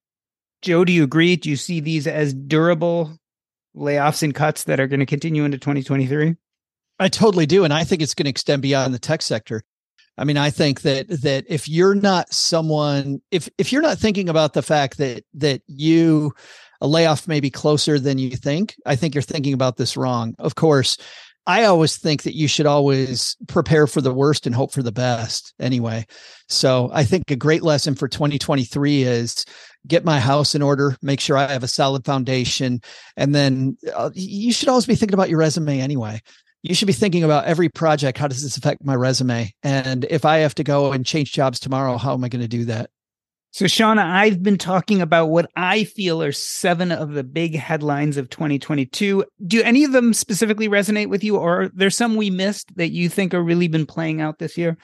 Joe, do you agree? Do you see these as durable layoffs and cuts that are going to continue into twenty twenty-three? I totally do. And I think it's going to extend beyond the tech sector. I mean, I think that that if you're not someone, if if you're not thinking about the fact that that you a layoff may be closer than you think, I think you're thinking about this wrong. Of course, I always think that you should always prepare for the worst and hope for the best anyway. So I think a great lesson for twenty twenty-three is get my house in order, make sure I have a solid foundation. And then uh, you should always be thinking about your resume anyway. You should be thinking about every project. How does this affect my resume? And if I have to go and change jobs tomorrow, how am I going to do that? So, Shauna, I've been talking about what I feel are seven of the big headlines of twenty twenty-two. Do any of them specifically resonate with you, or are there some we missed that you think are really been playing out this year?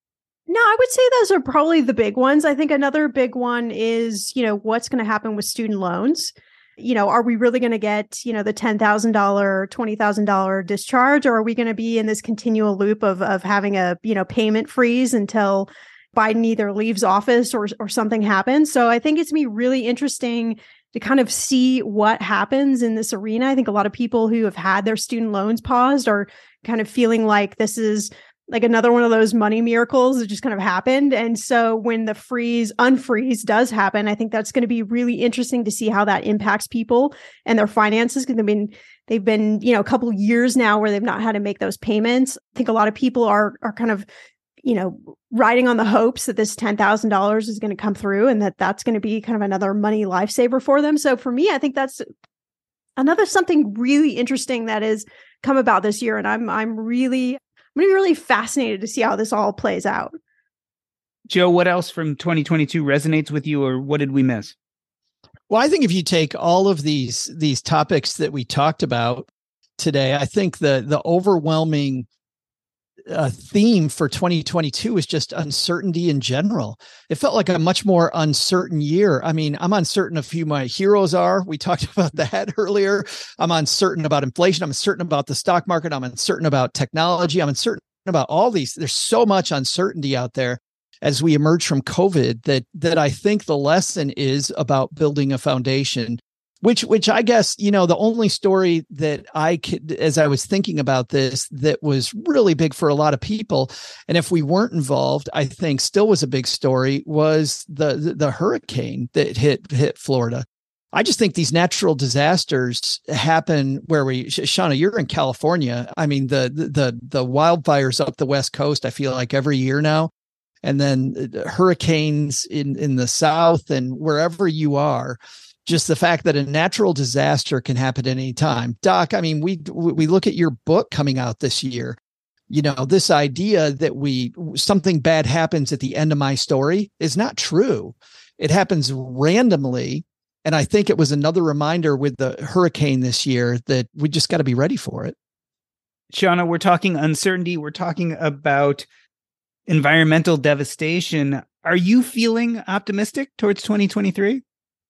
No, I would say those are probably the big ones. I think another big one is, you know, what's going to happen with student loans. You know, are we really going to get, you know, the ten thousand dollars, twenty thousand dollars discharge, or are we going to be in this continual loop of of having a, you know, payment freeze until Biden either leaves office or or something happens? So I think it's going to be really interesting to kind of see what happens in this arena. I think a lot of people who have had their student loans paused are kind of feeling like this is like another one of those money miracles that just kind of happened. And so when the freeze, unfreeze does happen, I think that's going to be really interesting to see how that impacts people and their finances. Because they've been, they've been, you know, a couple of years now where they've not had to make those payments. I think a lot of people are, are kind of, you know, riding on the hopes that this ten thousand dollars is going to come through and that that's going to be kind of another money lifesaver for them. So for me, I think that's another something really interesting that has come about this year. And I'm, I'm really, I'm going to be really fascinated to see how this all plays out. Joe, what else from twenty twenty-two resonates with you, or what did we miss? Well, I think if you take all of these these topics that we talked about today, I think the the overwhelming uh, theme for twenty twenty-two is just uncertainty in general. It felt like a much more uncertain year. I mean, I'm uncertain of who my heroes are. We talked about that earlier. I'm uncertain about inflation. I'm uncertain about the stock market. I'm uncertain about technology. I'm uncertain about all these. There's so much uncertainty out there as we emerge from COVID that that I think the lesson is about building a foundation, which which I guess, you know, the only story that I could, as I was thinking about this, that was really big for a lot of people, and if we weren't involved, I think still was a big story, was the the, the hurricane that hit hit Florida. I just think these natural disasters happen where we, Shauna, you're in California. I mean, the the the wildfires up the West Coast, I feel like every year now. And then hurricanes in, in the South and wherever you are, just the fact that a natural disaster can happen at any time. Doc, I mean, we we look at your book coming out this year, you know, this idea that we something bad happens at the end of my story is not true. It happens randomly. And I think it was another reminder with the hurricane this year that we just got to be ready for it. Shauna, we're talking uncertainty. We're talking about environmental devastation. Are you feeling optimistic towards twenty twenty-three?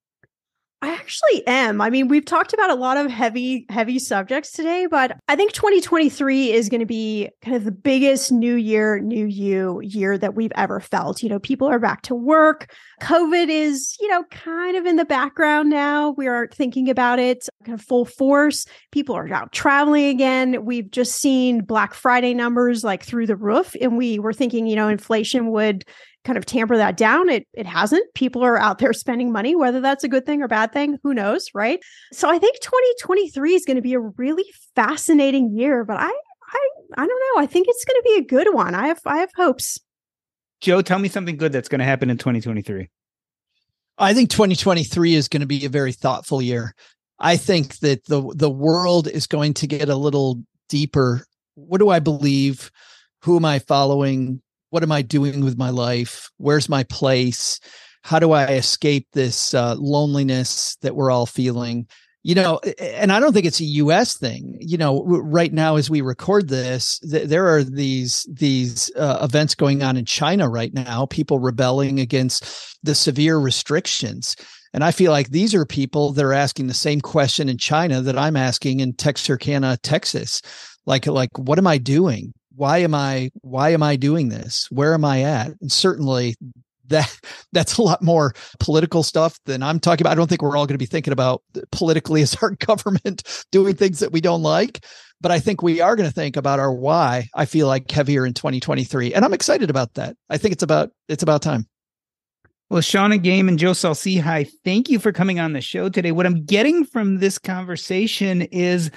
I actually am. I mean, we've talked about a lot of heavy, heavy subjects today, but I think twenty twenty-three is going to be kind of the biggest new year, new you year that we've ever felt. You know, people are back to work. COVID is, you know, kind of in the background now. We are thinking about it kind of full force. People are out traveling again. We've just seen Black Friday numbers like through the roof. And we were thinking, you know, inflation would kind of tamper that down. It it hasn't. People are out there spending money, whether that's a good thing or bad thing, who knows, right? So I think twenty twenty-three is going to be a really fascinating year, but I I I don't know. I think it's going to be a good one. I have I have hopes. Joe, tell me something good that's going to happen in twenty twenty-three. I think twenty twenty-three is going to be a very thoughtful year. I think that the the world is going to get a little deeper. What do I believe? Who am I following? What am I doing with my life? Where's my place? How do I escape this uh, loneliness that we're all feeling? You know, and I don't think it's a U S thing. You know, right now as we record this, th- there are these these uh, events going on in China right now, people rebelling against the severe restrictions. And I feel like these are people that are asking the same question in China that I'm asking in Texarkana, Texas. Like, like, what am I doing? Why am I, why am I doing this? Where am I at? And certainly that that's a lot more political stuff than I'm talking about. I don't think we're all going to be thinking about politically as our government doing things that we don't like, but I think we are going to think about our why. I feel like heavier in twenty twenty-three, and I'm excited about that. I think it's about, it's about time. Well, Shawna Game and Joe Saul-Sehy, thank you for coming on the show today. What I'm getting from this conversation is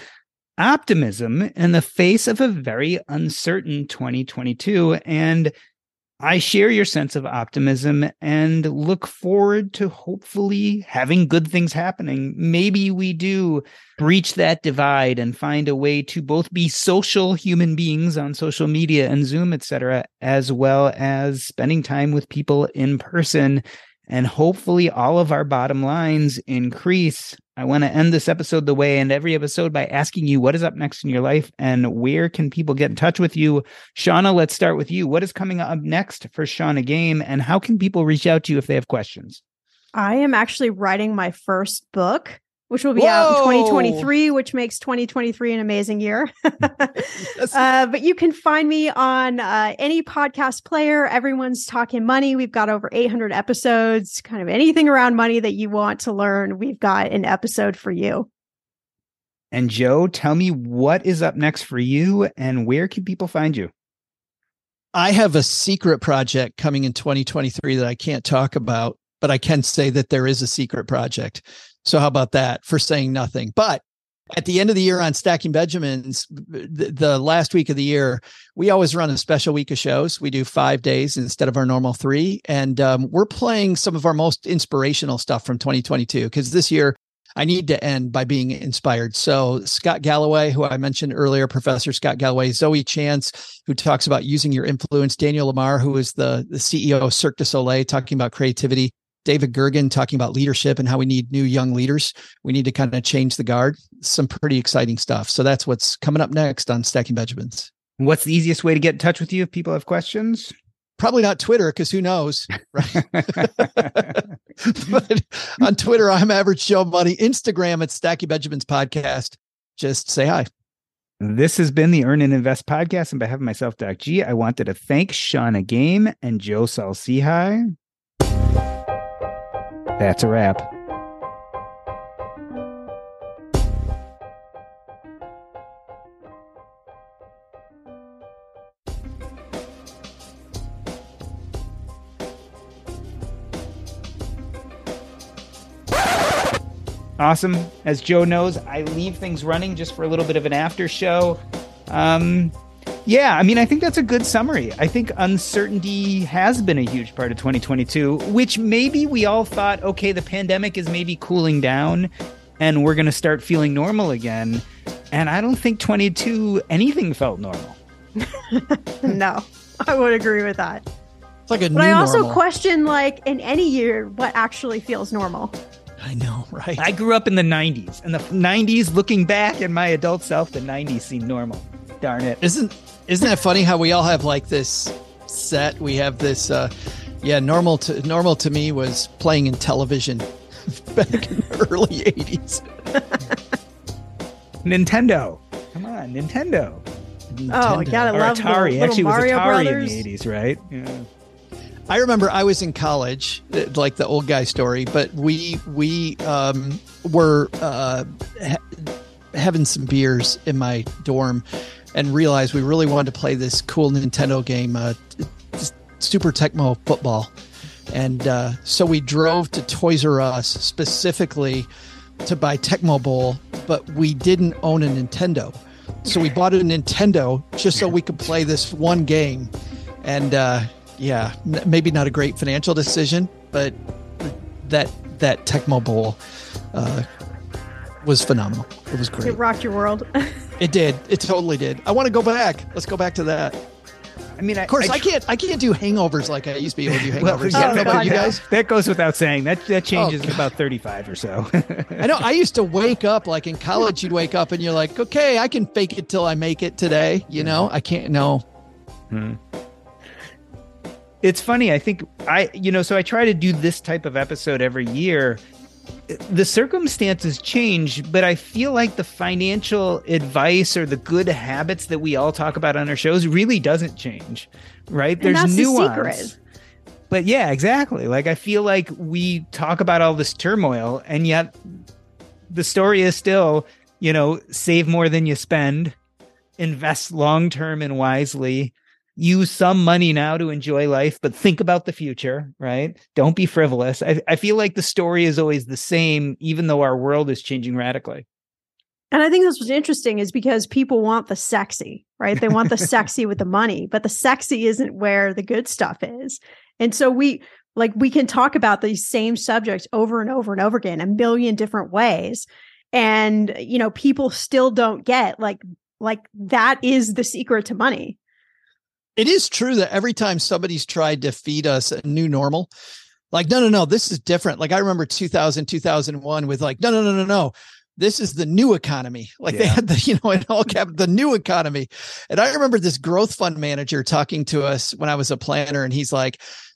optimism in the face of a very uncertain twenty twenty-two. And I share your sense of optimism and look forward to hopefully having good things happening. Maybe we do breach that divide and find a way to both be social human beings on social media and Zoom, et cetera, as well as spending time with people in person. And hopefully all of our bottom lines increase. I want to end this episode the way I end every episode by asking you what is up next in your life and where can people get in touch with you? Shawna, let's start with you. What is coming up next for Shawna Game, and how can people reach out to you if they have questions? I am actually writing my first book, which will be Whoa! out in twenty twenty-three, which makes twenty twenty-three an amazing year. Yes. uh, but you can find me on uh, any podcast player. Everyone's Talking Money. We've got over eight hundred episodes, kind of anything around money that you want to learn. We've got an episode for you. And Joe, tell me what is up next for you and where can people find you? I have a secret project coming in twenty twenty-three that I can't talk about, but I can say that there is a secret project. So how about that for saying nothing? But at the end of the year on Stacking Benjamins, the, the last week of the year, we always run a special week of shows. We do five days instead of our normal three. And um, we're playing some of our most inspirational stuff from twenty twenty-two, because this year I need to end by being inspired. So Scott Galloway, who I mentioned earlier, Professor Scott Galloway, Zoe Chance, who talks about using your influence, Daniel Lamar, who is the, the C E O of Cirque du Soleil, talking about creativity, David Gergen talking about leadership and how we need new young leaders. We need to kind of change the guard. Some pretty exciting stuff. So that's what's coming up next on Stacking Benjamins. What's the easiest way to get in touch with you if people have questions? Probably not Twitter, because who knows, right? But on Twitter, I'm Average Joe Money. Instagram at Stacking Benjamins Podcast. Just say hi. This has been the Earn and Invest podcast. On behalf of myself, Doc G, I wanted to thank Shawna Game and Joe Saul-Sehy. That's a wrap. Awesome. As Joe knows, I leave things running just for a little bit of an after show. Um, yeah, I mean, I think that's a good summary. I think uncertainty has been a huge part of twenty twenty-two, which maybe we all thought, okay, the pandemic is maybe cooling down and we're going to start feeling normal again. And I don't think twenty-two, anything felt normal. No, I would agree with that. It's like a But new I also normal. question, like, in any year, what actually feels normal. I know, right? I grew up in the nineties, and the nineties, looking back in my adult self, the nineties seemed normal. Darn it. Isn't isn't that funny how we all have like this set? We have this uh yeah, normal to normal to me was playing in television back in the early eighties. Nintendo. Come on, Nintendo. Oh, I gotta Or love Atari. little, Actually, it was Mario Atari Brothers. in the eighties, right? Yeah. I remember I was in college, uh, like the old guy story, but we we um, were uh, ha- having some beers in my dorm and realized we really wanted to play this cool Nintendo game, uh, Super Tecmo Football. And uh, so we drove to Toys R Us specifically to buy Tecmo Bowl, but we didn't own a Nintendo. So we bought a Nintendo just so we could play this one game. And uh, yeah, n- maybe not a great financial decision, but that that Tecmo Bowl uh, was phenomenal. It was great. It rocked your world. It did. It totally did. I want to go back. Let's go back to that. I mean, I, of course, I, I can't. I can't do hangovers like I used to be able to do well, hangovers. yeah, I don't know about you guys. That goes without saying. That that changes Oh, at about thirty-five or so. I know. I used to wake up like in college. You'd wake up and you're like, okay, I can fake it till I make it today. You know, I can't. No. Hmm. It's funny. I think I, you know, so I try to do this type of episode every year. The circumstances change, but I feel like the financial advice or the good habits that we all talk about on our shows really doesn't change, right? And There's that's nuance. the secret. But yeah, exactly. Like I feel like we talk about all this turmoil, and yet the story is still, you know, save more than you spend, invest long term and wisely. Use some money now to enjoy life, but think about the future, right? Don't be frivolous. I, I feel like the story is always the same, even though our world is changing radically. And I think that's what's interesting is because people want the sexy, right? They want the sexy with the money, but the sexy isn't where the good stuff is. And so we like we can talk about these same subjects over and over and over again, a million different ways. And, you know, people still don't get like, like that is the secret to money. It is true that every time somebody's tried to feed us a new normal, like, no, no, no, this is different. Like I remember two thousand, two thousand one with like, no, no, no, no, no. This is the new economy. Like yeah. They had the, you know, in all cap, the new economy. And I remember this growth fund manager talking to us when I was a planner, and he's like,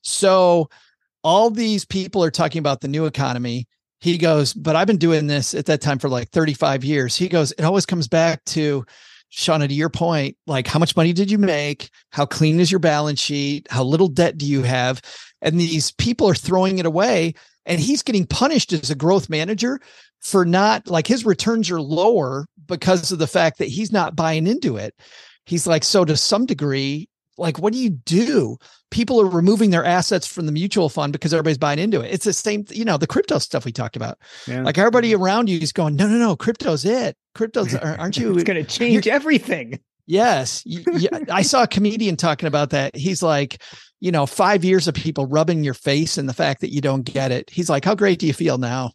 so all these people are talking about the new economy. He goes, but I've been doing this at that time for like thirty-five years. He goes, it always comes back to, Shauna, to your point, like how much money did you make? How clean is your balance sheet? How little debt do you have? And these people are throwing it away, and he's getting punished as a growth manager for not, like, his returns are lower because of the fact that he's not buying into it. He's like, so to some degree, like, what do you do? People are removing their assets from the mutual fund because everybody's buying into it. It's the same, you know, the crypto stuff we talked about. Yeah. Like everybody around you is going, no, no, no, crypto's it. Crypto's, aren't you? It's going to change everything. Yes. Yeah. I saw a comedian talking about that. He's like, you know, five years of people rubbing your face and the fact that you don't get it. He's like, how great do you feel now?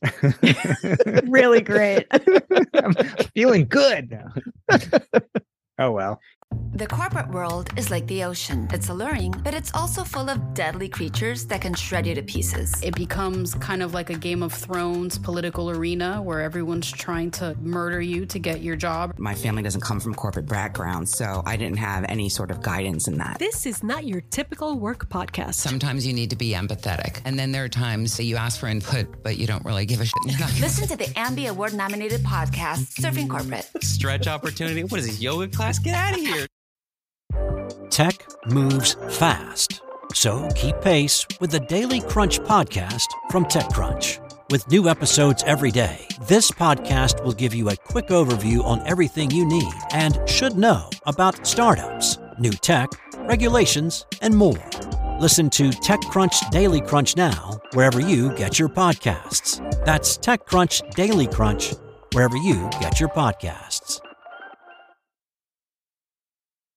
Really great. I'm feeling good now. Oh, well. The corporate world is like the ocean. It's alluring, but it's also full of deadly creatures that can shred you to pieces. It becomes kind of like a Game of Thrones political arena where everyone's trying to murder you to get your job. My family doesn't come from corporate background, so I didn't have any sort of guidance in that. This is not your typical work podcast. Sometimes you need to be empathetic. And then there are times that you ask for input, but you don't really give a shit. Listen to the Ambie Award-nominated podcast, Surfing Corporate. Stretch opportunity? What is this, yoga class? Get out of here. Tech moves fast, so keep pace with the Daily Crunch podcast from TechCrunch. With new episodes every day, this podcast will give you a quick overview on everything you need and should know about startups, new tech, regulations, and more. Listen to TechCrunch Daily Crunch now, wherever you get your podcasts. That's TechCrunch Daily Crunch, wherever you get your podcasts.